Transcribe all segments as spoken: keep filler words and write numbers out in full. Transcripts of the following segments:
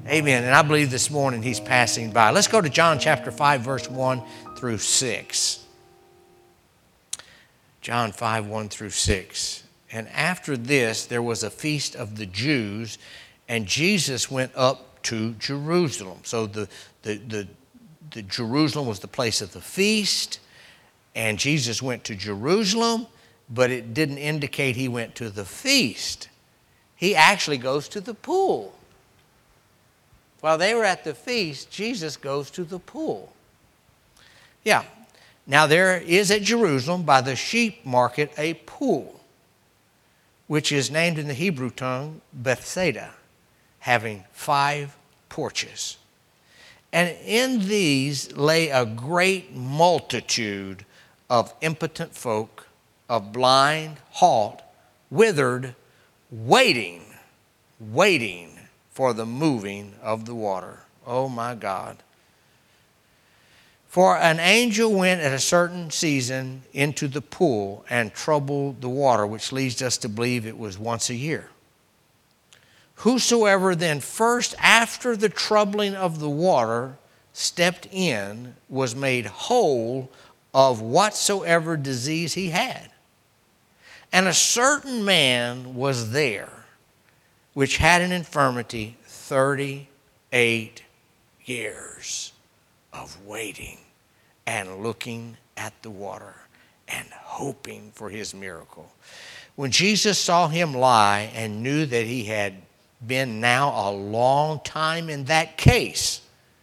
Amen. And I believe this morning he's passing by. Let's go to John chapter five, verse one through six. John five, one through six. And after this, there was a feast of the Jews, and Jesus went up to Jerusalem. So the, the, the, the Jerusalem was the place of the feast, and Jesus went to Jerusalem, but it didn't indicate he went to the feast. He actually goes to the pool. While they were at the feast, Jesus goes to the pool. Yeah. Now there is at Jerusalem by the sheep market a pool, which is named in the Hebrew tongue Bethsaida, having five porches. And in these lay a great multitude of impotent folk, of blind, halt, withered, waiting, waiting for the moving of the water. Oh my God. For an angel went at a certain season into the pool and troubled the water, which leads us to believe it was once a year. Whosoever then first after the troubling of the water stepped in was made whole of whatsoever disease he had. And a certain man was there which had an infirmity thirty-eight years of waiting and looking at the water and hoping for his miracle. When Jesus saw him lie and knew that he had been now a long time in that case,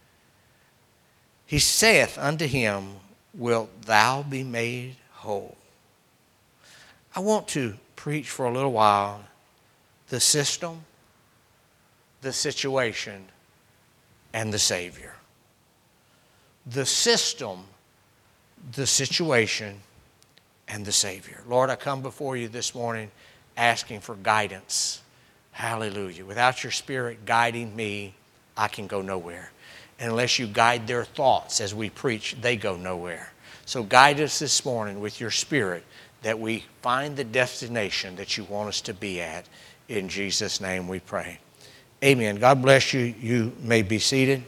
he saith unto him, wilt thou be made whole? I want to preach for a little while the system, the situation, and the Savior. The system, the situation, and the Savior. Lord, I come before you this morning asking for guidance. Hallelujah. Without your Spirit guiding me, I can go nowhere. And unless you guide their thoughts as we preach, they go nowhere. So guide us this morning with your Spirit that we find the destination that you want us to be at. In Jesus' name we pray. Amen. God bless you. You may be seated.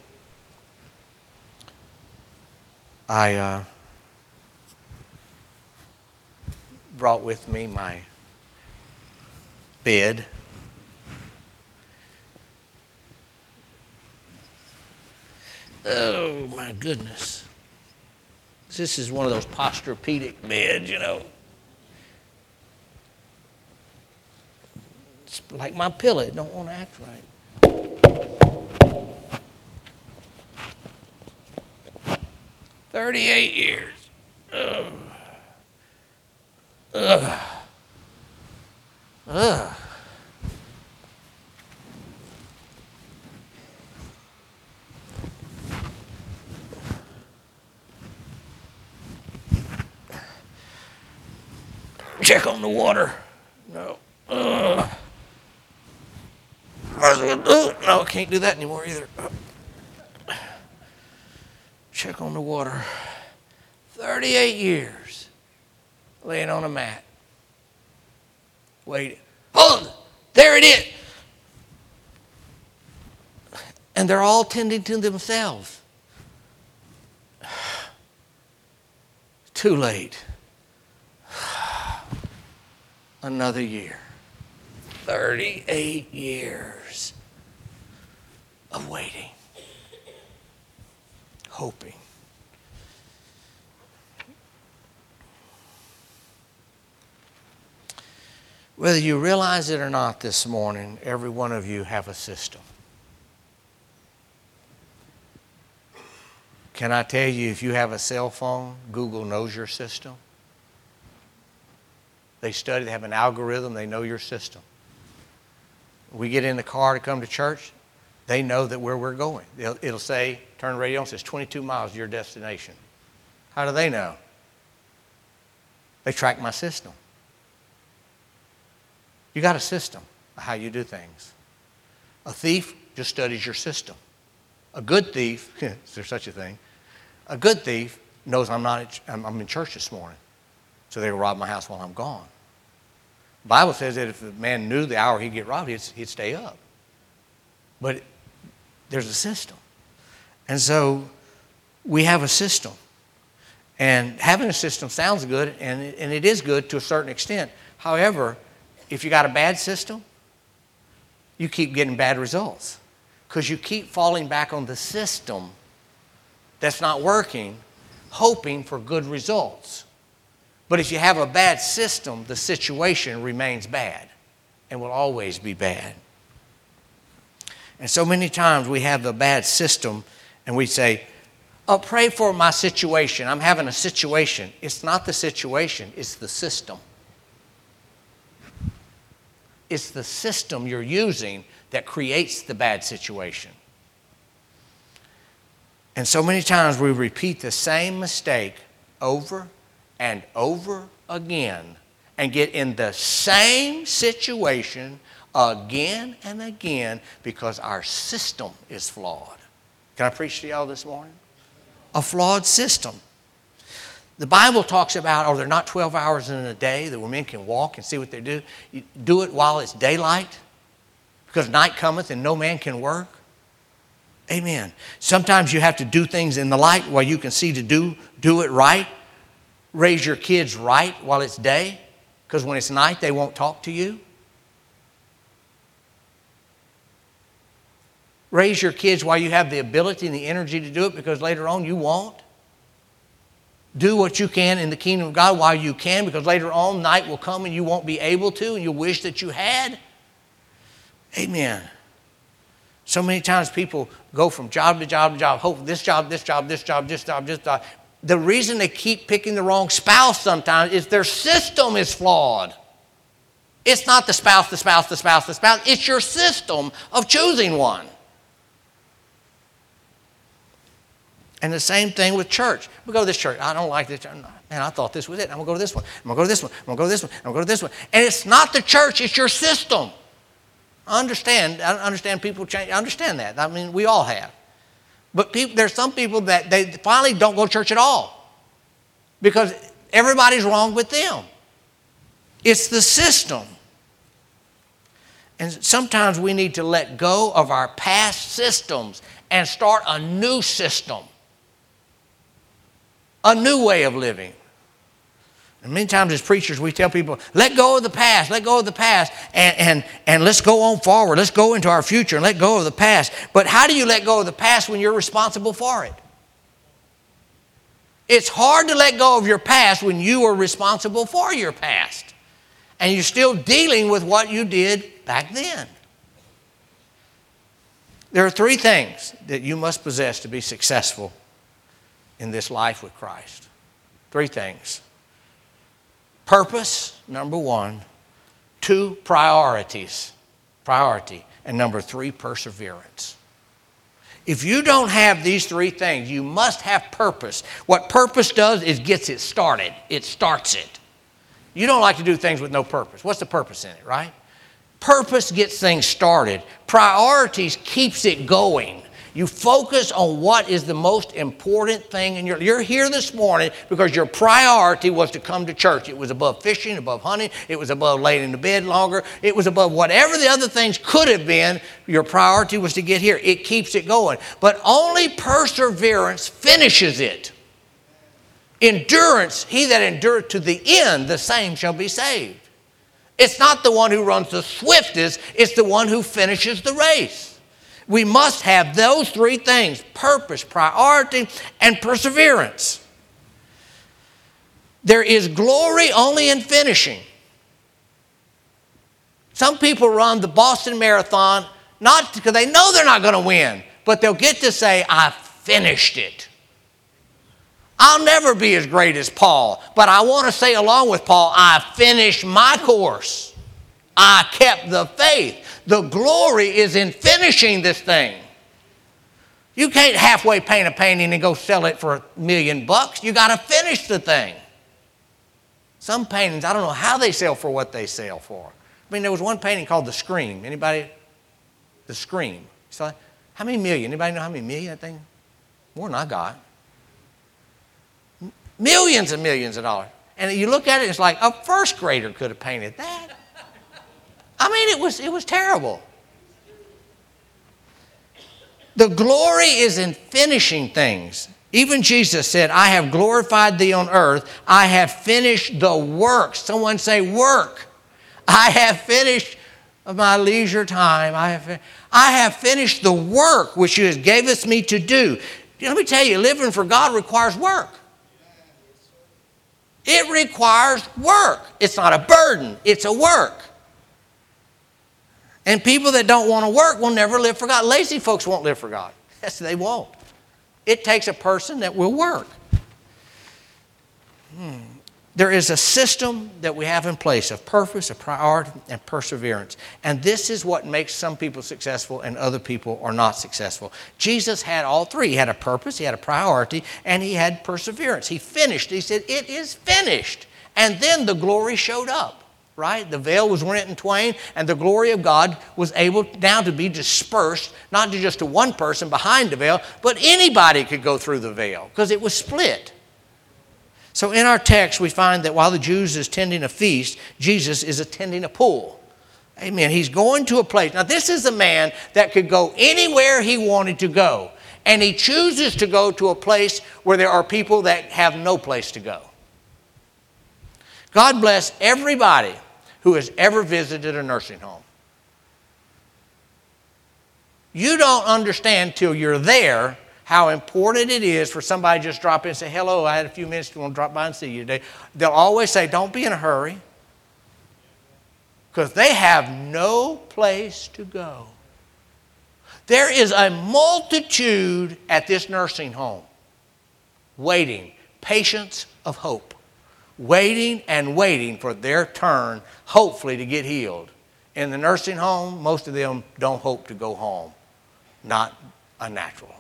I uh, brought with me my bed. Oh, my goodness. This is one of those Posturepedic beds, you know. It's like my pillow. It don't want to act right. thirty-eight years. Ugh. Ugh. Ugh. Check on the water. No. Ugh. No, I can't do that anymore either. Check on the water. thirty-eight years laying on a mat. Waiting. Oh, there it is. And they're all tending to themselves. Too late. Another year. thirty-eight years of waiting. Hoping. Whether you realize it or not this morning, every one of you have a system. Can I tell you, if you have a cell phone, Google knows your system. They study, they have an algorithm, they know your system. We get in the car to come to church, they know that where we're going. It'll, it'll say, turn the radio on, it says twenty-two miles to your destination. How do they know? They track my system. You got a system of how you do things. A thief just studies your system. A good thief, is there such a thing? A good thief knows I'm not. I'm in church this morning, so they will rob my house while I'm gone. The Bible says that if a man knew the hour he'd get robbed, he'd, he'd stay up. But There's a system. And so we have a system. And having a system sounds good, and it, and it is good to a certain extent. However, if you got a bad system, you keep getting bad results because you keep falling back on the system that's not working, hoping for good results. But if you have a bad system, the situation remains bad and will always be bad. And so many times we have the bad system and we say, oh, pray for my situation. I'm having a situation. It's not the situation, it's the system. It's the system you're using that creates the bad situation. And so many times we repeat the same mistake over and over again and get in the same situation again and again because our system is flawed. Can I preach to y'all this morning? A flawed system. The Bible talks about, are there not twelve hours in a day that men can walk and see what they do? You do it while it's daylight, because night cometh and no man can work. Amen. Sometimes you have to do things in the light while you can see to do, do it right. Raise your kids right while it's day, because when it's night they won't talk to you. Raise your kids while you have the ability and the energy to do it, because later on you won't. Do what you can in the kingdom of God while you can, because later on night will come and you won't be able to, and you'll wish that you had. Amen. So many times people go from job to job to job, hope this job, this job, this job, this job, this job. The reason they keep picking the wrong spouse sometimes is their system is flawed. It's not the spouse, the spouse, the spouse, the spouse. It's your system of choosing one. And the same thing with church. We go to this church. I don't like this church. Man, I thought this was it. I'm going to go to this one. I'm going to go to this one. I'm going to go to this one. I'm going to go to this one. And it's not the church. It's your system. I understand. I understand people change. I understand that. I mean, we all have. But people, there's some people that they finally don't go to church at all because everybody's wrong with them. It's the system. And sometimes we need to let go of our past systems and start a new system. A new way of living. And many times as preachers, we tell people, let go of the past, let go of the past, and, and, and let's go on forward. Let's go into our future and let go of the past. But how do you let go of the past when you're responsible for it? It's hard to let go of your past when you are responsible for your past. And you're still dealing with what you did back then. There are three things that you must possess to be successful in this life with Christ. Three things. Purpose, number one. Two, priorities. Priority. And number three, perseverance. If you don't have these three things, you must have purpose. What purpose does is gets it started. It starts it. You don't like to do things with no purpose. What's the purpose in it, right? Purpose gets things started. Priorities keeps it going. You focus on what is the most important thing in your life. You're here this morning because your priority was to come to church. It was above fishing, above hunting. It was above laying in the bed longer. It was above whatever the other things could have been. Your priority was to get here. It keeps it going. But only perseverance finishes it. Endurance, he that endureth to the end, the same shall be saved. It's not the one who runs the swiftest. It's the one who finishes the race. We must have those three things: purpose, priority, and perseverance. There is glory only in finishing. Some people run the Boston Marathon not because they know they're not going to win, but they'll get to say, I finished it. I'll never be as great as Paul, but I want to say along with Paul, I finished my course. I kept the faith. The glory is in finishing this thing. You can't halfway paint a painting and go sell it for a million bucks. You got to finish the thing. Some paintings, I don't know how they sell for what they sell for. I mean, there was one painting called The Scream. Anybody? The Scream. So, how many million? Anybody know how many million that thing? More than I got. Millions and millions of dollars. And you look at it, it's like a first grader could have painted that. I mean, it was, it was terrible. The glory is in finishing things. Even Jesus said, I have glorified thee on earth. I have finished the work. Someone say work. I have finished my leisure time. I have, I have finished the work which you gavest me to do. Let me tell you, living for God requires work. It requires work. It's not a burden. It's a work. And people that don't want to work will never live for God. Lazy folks won't live for God. Yes, they won't. It takes a person that will work. Hmm. There is a system that we have in place of purpose, of priority, and perseverance. And this is what makes some people successful and other people are not successful. Jesus had all three. He had a purpose, he had a priority, and he had perseverance. He finished. He said, it is finished. And then the glory showed up, right? The veil was rent in twain, and the glory of God was able now to be dispersed, not to just to one person behind the veil, but anybody could go through the veil because it was split. So in our text, we find that while the Jews is tending a feast, Jesus is attending a pool. Amen. He's going to a place. Now, this is a man that could go anywhere he wanted to go. And he chooses to go to a place where there are people that have no place to go. God bless everybody who has ever visited a nursing home. You don't understand till you're there how important it is for somebody to just drop in and say, hello, I had a few minutes, you want to drop by and see you today. They'll always say, don't be in a hurry, because they have no place to go. There is a multitude at this nursing home waiting, patience of hope, waiting and waiting for their turn, hopefully to get healed. In the nursing home, most of them don't hope to go home, not a natural home.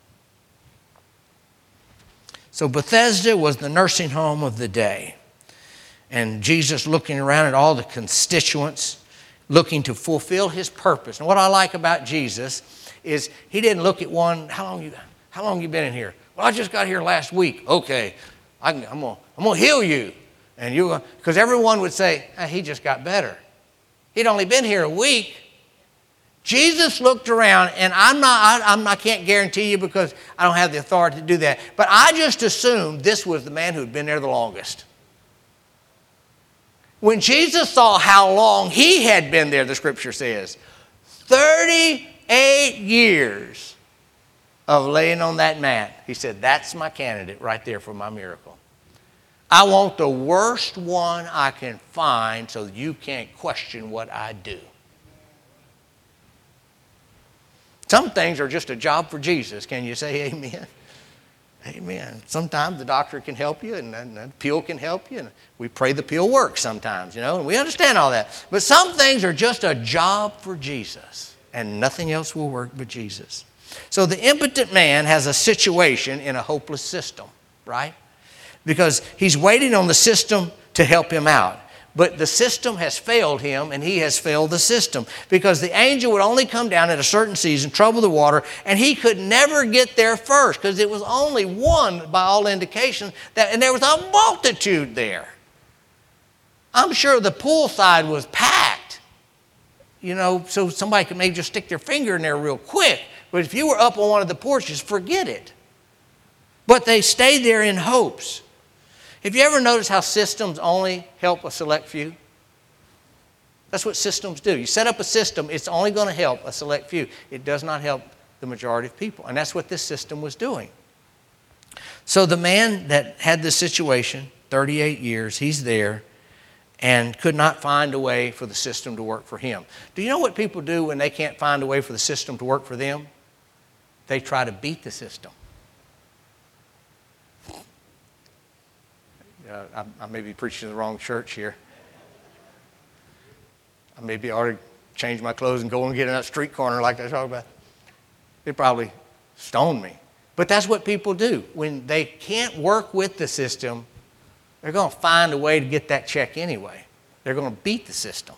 So Bethesda was the nursing home of the day. And Jesus looking around at all the constituents, looking to fulfill his purpose. And what I like about Jesus is he didn't look at one, how long you, how long you been in here? Well, I just got here last week. Okay, I can, I'm going I'm going to heal you. And you, because everyone would say, ah, he just got better. He'd only been here a week. Jesus looked around, and I'm not, I, I'm, I can't guarantee you because I don't have the authority to do that, but I just assumed this was the man who'd been there the longest. When Jesus saw how long he had been there, the scripture says, thirty-eight years of laying on that mat, he said, that's my candidate right there for my miracle. I want the worst one I can find so you can't question what I do. Some things are just a job for Jesus. Can you say amen? Amen. Sometimes the doctor can help you, and, and the pill can help you, and we pray the pill works sometimes, you know, and we understand all that. But some things are just a job for Jesus, and nothing else will work but Jesus. So the impotent man has a situation in a hopeless system, right? Because he's waiting on the system to help him out. But the system has failed him, and he has failed the system. Because the angel would only come down at a certain season, trouble the water, and he could never get there first, because it was only one, by all indications, that, and there was a multitude there. I'm sure the poolside was packed, you know, so somebody could maybe just stick their finger in there real quick. But if you were up on one of the porches, forget it. But they stayed there in hopes. Have you ever noticed how systems only help a select few? That's what systems do. You set up a system, it's only going to help a select few. It does not help the majority of people. And that's what this system was doing. So the man that had this situation, thirty-eight years, he's there and could not find a way for the system to work for him. Do you know what people do when they can't find a way for the system to work for them? They try to beat the system. Uh, I, I may be preaching to the wrong church here. I maybe ought to change my clothes and go and get in that street corner like I talked about. They'd probably stone me. But that's what people do. When they can't work with the system, they're going to find a way to get that check anyway. They're going to beat the system.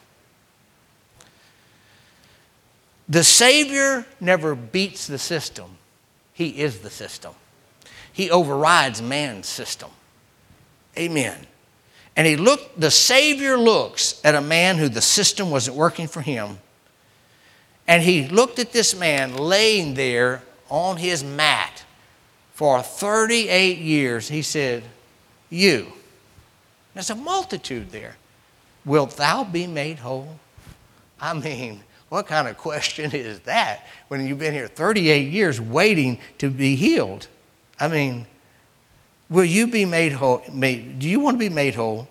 The Savior never beats the system. He is the system. He overrides man's system. Amen. And he looked, the Savior looks at a man who the system wasn't working for him. And he looked at this man laying there on his mat for thirty-eight years, he said, you, there's a multitude there, wilt thou be made whole? I mean, what kind of question is that when you've been here thirty-eight years waiting to be healed? I mean, will you be made whole? Made, do you want to be made whole?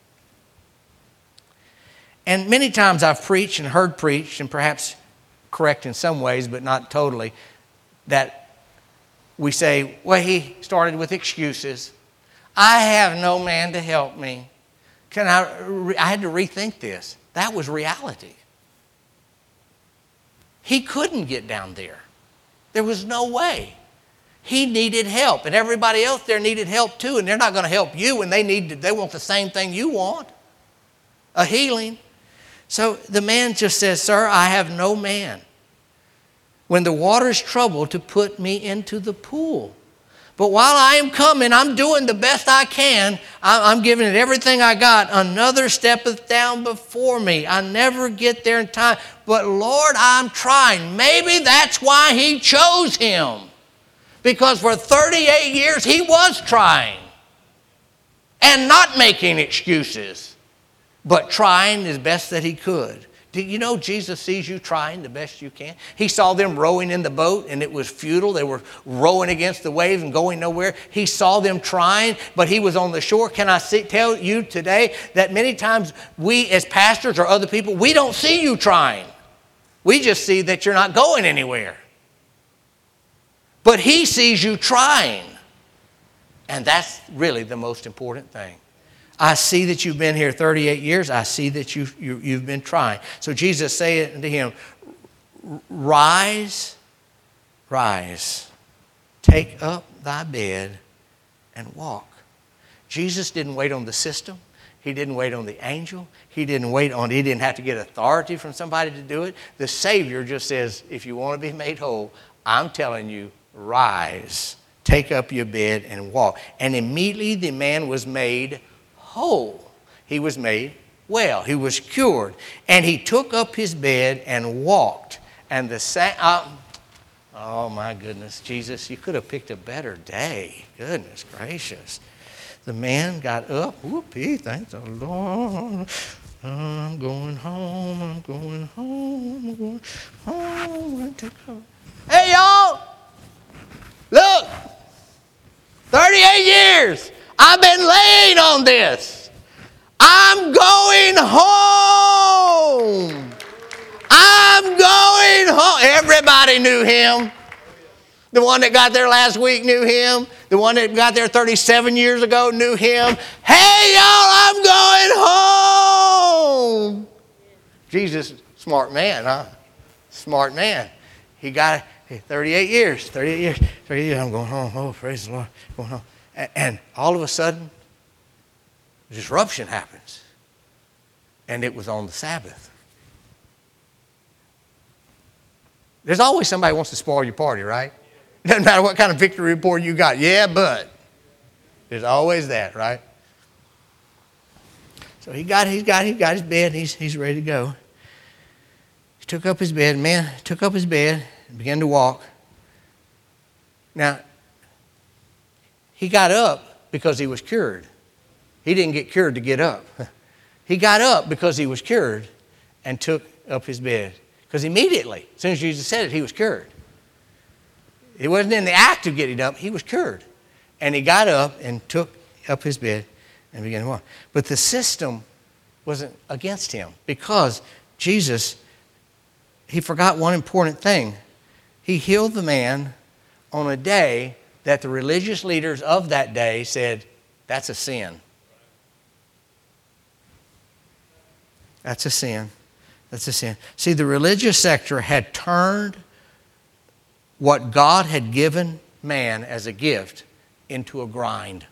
And many times I've preached and heard preached, and perhaps correct in some ways, but not totally, that we say, well, he started with excuses. I have no man to help me. Can I, I had to rethink this. That was reality. He couldn't get down there. There was no way. He needed help, and everybody else there needed help too, and they're not going to help you when they need to, they want the same thing you want, a healing. So the man just says, sir, I have no man when the water's troubled to put me into the pool. But while I am coming, I'm doing the best I can. I'm giving it everything I got. Another steppeth down before me. I never get there in time. But Lord, I'm trying. Maybe that's why he chose him. Because for thirty-eight years, he was trying. And not making excuses. But trying as best that he could. Do you know Jesus sees you trying the best you can? He saw them rowing in the boat and it was futile. They were rowing against the waves and going nowhere. He saw them trying, but he was on the shore. Can I see, tell you today that many times we as pastors or other people, we don't see you trying. We just see that you're not going anywhere. But he sees you trying. And that's really the most important thing. I see that you've been here thirty-eight years. I see that you, you, you've been trying. So Jesus said to him, rise, rise, take up thy bed and walk. Jesus didn't wait on the system. He didn't wait on the angel. He didn't wait on, he didn't have to get authority from somebody to do it. The Savior just says, if you want to be made whole, I'm telling you, rise, take up your bed and walk. And immediately the man was made whole. He was made well. He was cured. And he took up his bed and walked. And the sa- uh, oh my goodness, Jesus, you could have picked a better day. Goodness gracious. The man got up. Whoopee, thank the Lord. I'm going home. I'm going home. I'm going home. Hey, y'all. Look. thirty-eight years. I've been laying on this. I'm going home. I'm going home. Everybody knew him. The one that got there last week knew him. The one that got there thirty-seven years ago knew him. Hey, y'all, I'm going home. Jesus, smart man, huh? Smart man. He got thirty-eight years. thirty-eight years. thirty-eight years. I'm going home. Oh, praise the Lord. Going home. And all of a sudden, disruption happens. And it was on the Sabbath. There's always somebody who wants to spoil your party, right? Doesn't matter what kind of victory report you got. Yeah, but. There's always that, right? So he got, he's got, he got his bed. He's, he's ready to go. He took up his bed. Man took up his bed and began to walk. Now, he got up because he was cured. He didn't get cured to get up. He got up because he was cured and took up his bed. Because immediately, as soon as Jesus said it, he was cured. He wasn't in the act of getting up. He was cured. And he got up and took up his bed and began to walk. But the system wasn't against him because Jesus, he forgot one important thing. He healed the man on a day that the religious leaders of that day said, that's a sin. That's a sin. That's a sin. See, the religious sector had turned what God had given man as a gift into a grind.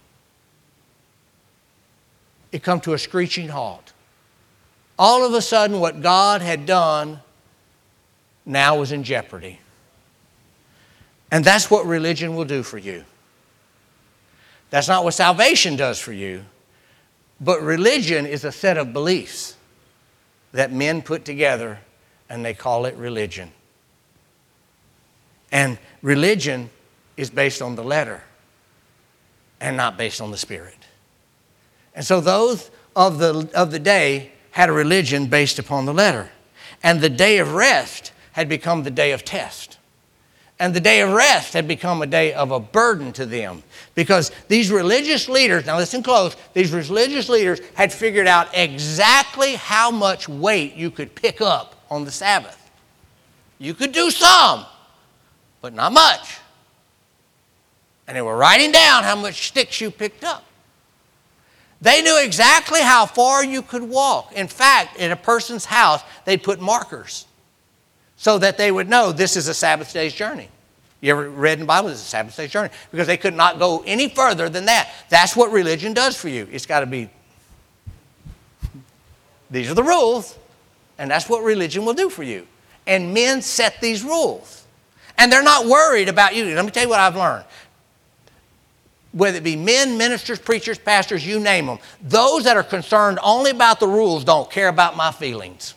It come to a screeching halt. All of a sudden, what God had done now was in jeopardy. And that's what religion will do for you. That's not what salvation does for you. But religion is a set of beliefs that men put together and they call it religion. And religion is based on the letter and not based on the Spirit. And so those of the, of the day had a religion based upon the letter. And the day of rest had become the day of test. And the day of rest had become a day of a burden to them. Because these religious leaders, now listen close, these religious leaders had figured out exactly how much weight you could pick up on the Sabbath. You could do some, but not much. And they were writing down how much sticks you picked up. They knew exactly how far you could walk. In fact, in a person's house, they'd put markers so that they would know this is a Sabbath day's journey. You ever read in the Bible, it's a Sabbath day's journey? Because they could not go any further than that. That's what religion does for you. It's got to be, these are the rules, and that's what religion will do for you. And men set these rules. And they're not worried about you. Let me tell you what I've learned. Whether it be men, ministers, preachers, pastors, you name them, those that are concerned only about the rules don't care about my feelings.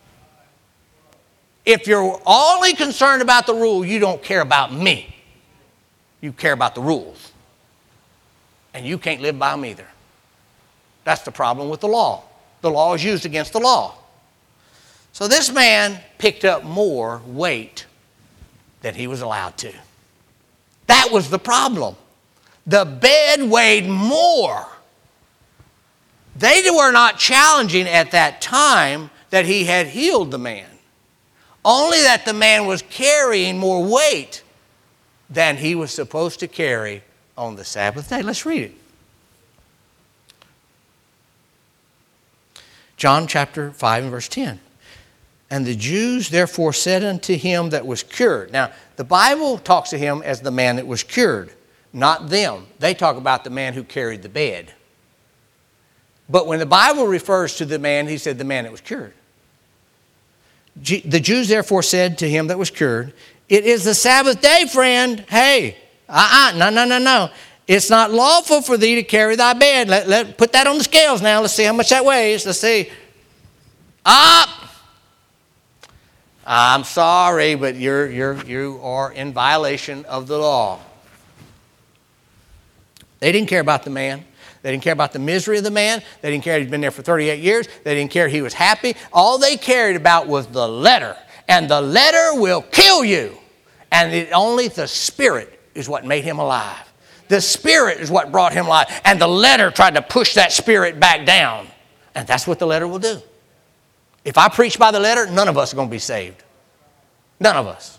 If you're only concerned about the rule, you don't care about me. You care about the rules. And you can't live by them either. That's the problem with the law. The law is used against the law. So this man picked up more weight than he was allowed to. That was the problem. The bed weighed more. They were not challenging at that time that he had healed the man. Only that the man was carrying more weight than he was supposed to carry on the Sabbath day. Let's read it. John chapter five and verse ten. And the Jews therefore said unto him that was cured. Now, the Bible talks to him as the man that was cured. Not them. They talk about the man who carried the bed. But when the Bible refers to the man, he said the man that was cured. The Jews therefore said to him that was cured, it is the Sabbath day, friend. Hey, uh-uh, no, no, no, no. It's not lawful for thee to carry thy bed. Let, let, put that on the scales now. Let's see how much that weighs. Let's see. Up. I'm sorry, but you're, you're, you are in violation of the law. They didn't care about the man. They didn't care about the misery of the man. They didn't care he'd been there for thirty-eight years. They didn't care he was happy. All they cared about was the letter. And the letter will kill you. And it, only the Spirit is what made him alive. The Spirit is what brought him alive. And the letter tried to push that Spirit back down. And that's what the letter will do. If I preach by the letter, none of us are going to be saved. None of us.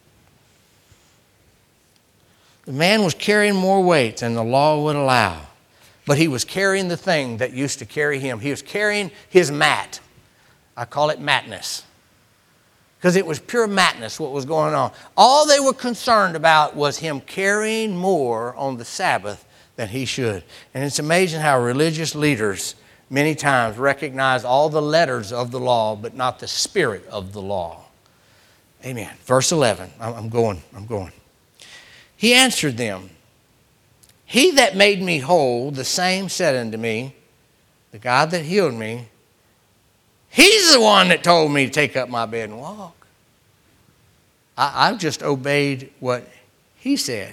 The man was carrying more weight than the law would allow. But he was carrying the thing that used to carry him. He was carrying his mat. I call it madness. Because it was pure madness what was going on. All they were concerned about was him carrying more on the Sabbath than he should. And it's amazing how religious leaders many times recognize all the letters of the law, but not the spirit of the law. Amen. Verse eleven. I'm going. I'm going. He answered them, he that made me whole, the same said unto me, the God that healed me, he's the one that told me to take up my bed and walk. I, I've just obeyed what he said.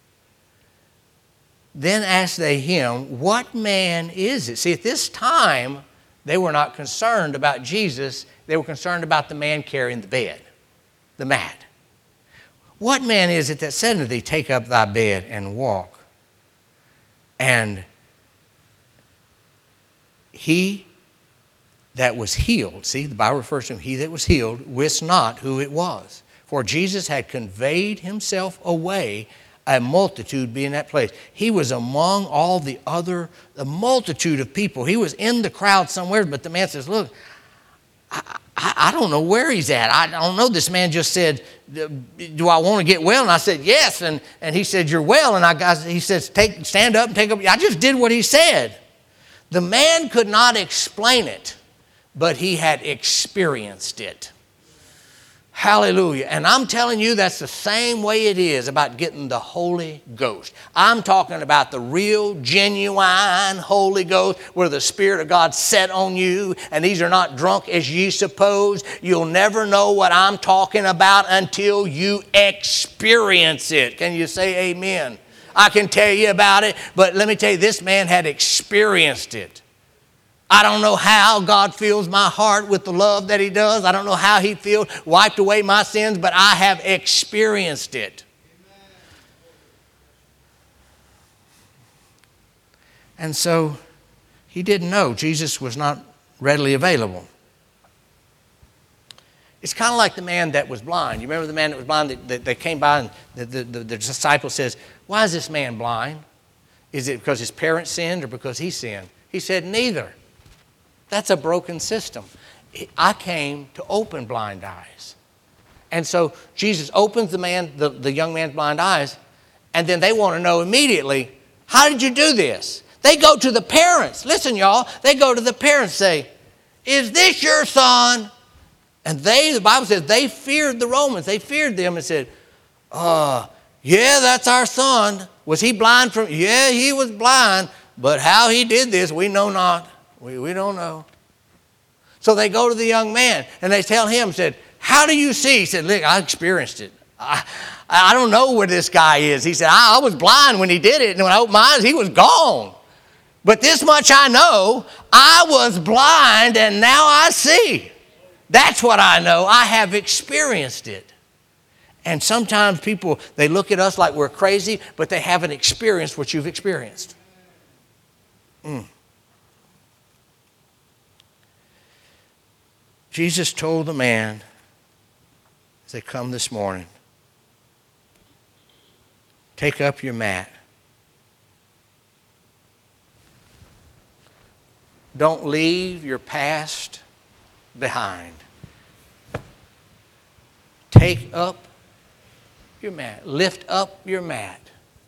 Then asked they him, what man is it? See, at this time, they were not concerned about Jesus. They were concerned about the man carrying the bed, the mat. What man is it that said unto thee, take up thy bed and walk? And he that was healed, see, the Bible refers to him, he that was healed, wist not who it was. For Jesus had conveyed himself away, a multitude being in that place. He was among all the other, the multitude of people. He was in the crowd somewhere, but the man says, look, I, I, I don't know where he's at. I don't know. This man just said, do I want to get well? And I said, yes. And, and he said, you're well. And I got, he says, take, stand up and take up. I just did what he said. The man could not explain it, but he had experienced it. Hallelujah. And I'm telling you, that's the same way it is about getting the Holy Ghost. I'm talking about the real, genuine Holy Ghost where the Spirit of God set on you, and these are not drunk as ye suppose. You'll never know what I'm talking about until you experience it. Can you say amen? I can tell you about it, but let me tell you, this man had experienced it. I don't know how God fills my heart with the love that he does. I don't know how he feels, wiped away my sins, but I have experienced it. Amen. And so he didn't know. Jesus was not readily available. It's kind of like the man that was blind. You remember the man that was blind that, that, that came by and the, the, the, the disciple says, why is this man blind? Is it because his parents sinned or because he sinned? He said, neither. That's a broken system. I came to open blind eyes. And so Jesus opens the man, the, the young man's blind eyes, and then they want to know immediately, how did you do this? They go to the parents. Listen, y'all, they go to the parents and say, is this your son? And they, the Bible says, they feared the Romans. They feared them and said, uh, yeah, that's our son. Was he blind from? Yeah, he was blind, but how he did this, we know not. We, we don't know. So they go to the young man and they tell him, said, how do you see? He said, look, I experienced it. I, I don't know where this guy is. He said, I, I was blind when he did it. And when I opened my eyes, he was gone. But this much I know, I was blind and now I see. That's what I know. I have experienced it. And sometimes people, they look at us like we're crazy, but they haven't experienced what you've experienced. Mm. Jesus told the man as they come this morning, take up your mat. Don't leave your past behind. Take up your mat. Lift up your mat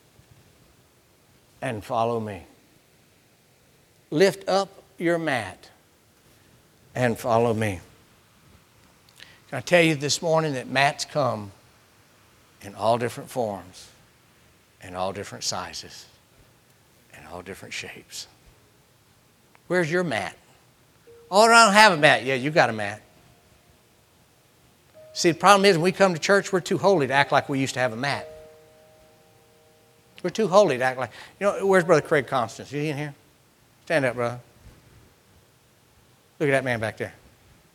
and follow me. Lift up your mat and follow me. Can I tell you this morning that mats come in all different forms, in all different sizes, and all different shapes. Where's your mat? Oh, I don't have a mat. Yeah, you got a mat. See, the problem is when we come to church, we're too holy to act like we used to have a mat. We're too holy to act like, you know, where's Brother Craig Constance? Is he in here? Stand up, brother. Look at that man back there.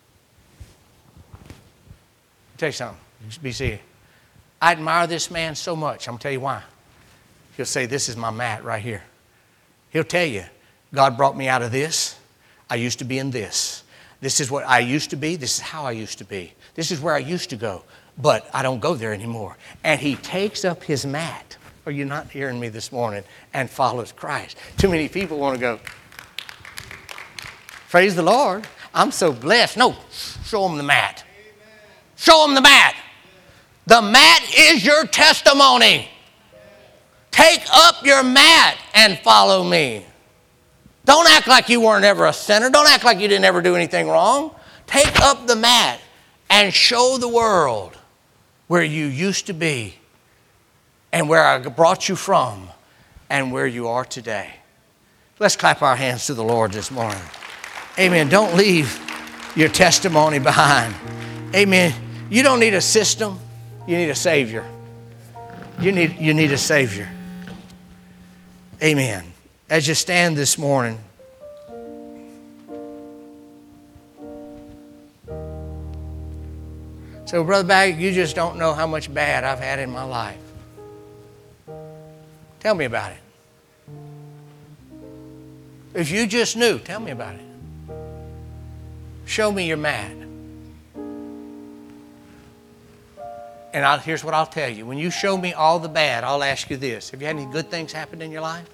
I'll tell you something. Just be seated. I admire this man so much. I'm going to tell you why. He'll say, this is my mat right here. He'll tell you, God brought me out of this. I used to be in this. This is what I used to be. This is how I used to be. This is where I used to go. But I don't go there anymore. And he takes up his mat. Are you not hearing me this morning? And follows Christ. Too many people want to go, praise the Lord. I'm so blessed. No, show them the mat. Show them the mat. The mat is your testimony. Take up your mat and follow me. Don't act like you weren't ever a sinner. Don't act like you didn't ever do anything wrong. Take up the mat and show the world where you used to be and where I brought you from and where you are today. Let's clap our hands to the Lord this morning. Amen. Don't leave your testimony behind. Amen. You don't need a system. You need a Savior. You need, you need a Savior. Amen. As you stand this morning, so Brother Baggett, you just don't know how much bad I've had in my life. Tell me about it. If you just knew, tell me about it. Show me your mat. And I'll, here's what I'll tell you. When you show me all the bad, I'll ask you this. Have you had any good things happen in your life?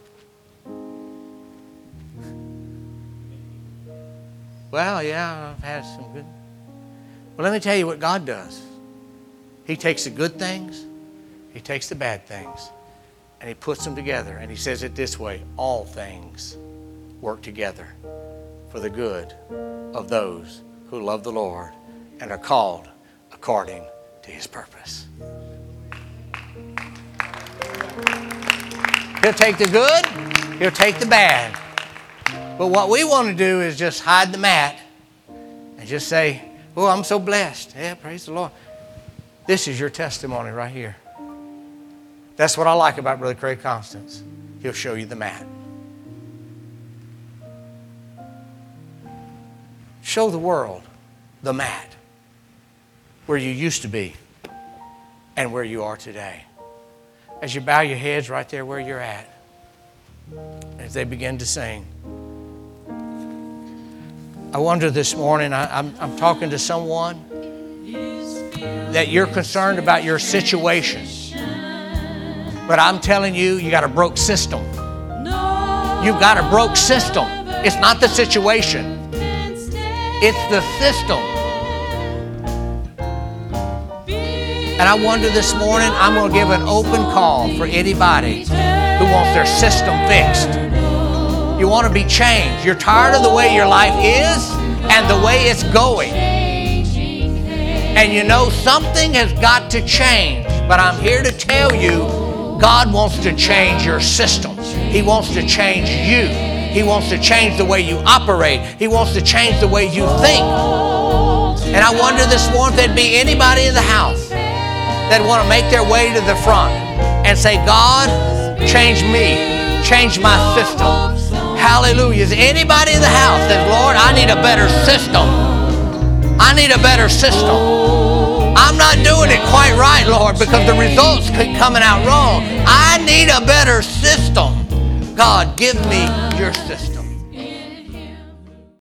Well, yeah, I've had some good. Well, let me tell you what God does. He takes the good things, He takes the bad things, and He puts them together. And He says it this way, all things work together for the good of those who love the Lord and are called according to his purpose. He'll take the good, he'll take the bad. But what we want to do is just hide the mat and just say, oh, I'm so blessed. Yeah, praise the Lord. This is your testimony right here. That's what I like about Brother Craig Constance. He'll show you the mat. Show the world the mat where you used to be and where you are today. As you bow your heads right there where you're at, as they begin to sing, I wonder this morning, I, I'm, I'm talking to someone that you're concerned about your situation. But I'm telling you, you got a broke system. You've got a broke system. It's not the situation. It's the system. And I wonder this morning, I'm going to give an open call for anybody who wants their system fixed. You want to be changed. You're tired of the way your life is and the way it's going. And you know something has got to change. But I'm here to tell you, God wants to change your system. He wants to change you. He wants to change the way you operate. He wants to change the way you think. And I wonder this morning if there'd be anybody in the house that want to make their way to the front and say, God, change me. Change my system. Hallelujah. Is anybody in the house that, Lord, I need a better system. I need a better system. I'm not doing it quite right, Lord, because the results keep coming out wrong. I need a better system. God, give me your system.